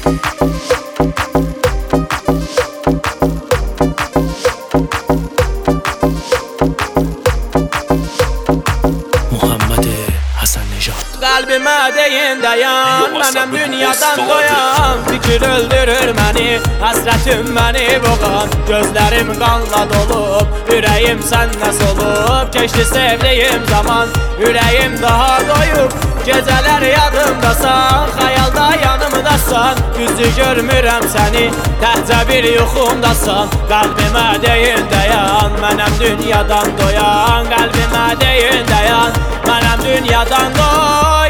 Kalbime deyin dayan, mənim dünyadan doyan. Fikir öldürür məni, həsrətim məni boğan. Gözlərim qanla dolub, ürəyim səndən solub. Keçdi sevdiyim zaman, ürəyim daha doyub. Gecələr yadımdasan, xəyalda yanımdasan. Düzü görmürəm səni, təhcə bir yuxumdasan. Qalbimə deyin dayan, mənəm dünyadan doyan. Qalbimə deyin dayan, mənəm dünyadan doyan.